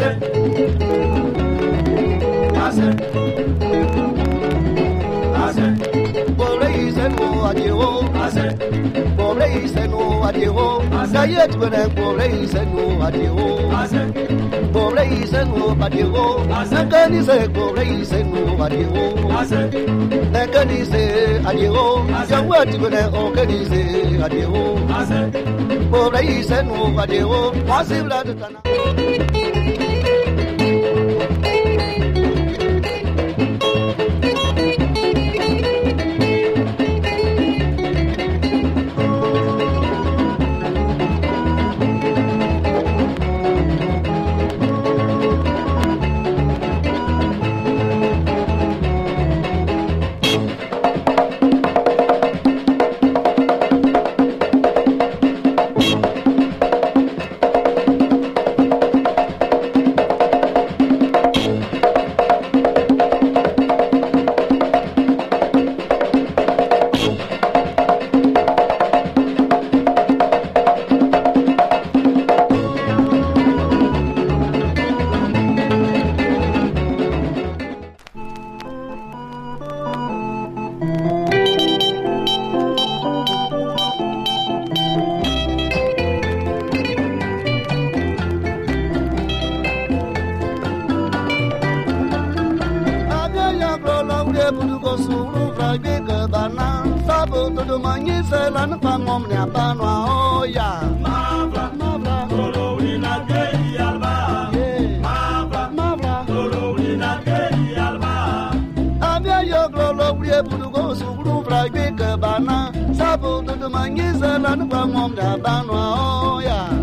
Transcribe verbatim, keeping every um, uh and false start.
Ase, ase, ase. Boble ise no adiwo. Ase, boble ise no adiwo. Ase, yet when I boble ise no adiwo. Ase, boble ise no adiwo. Ase, can you say boble ise no adiwo? Ase, can you say adiwo? Young word when I oh can you say adiwo? Ase, boble ise no adiwo. Ase, blood. Sabo to the man is a land of a mom, the banwa, oh, yeah.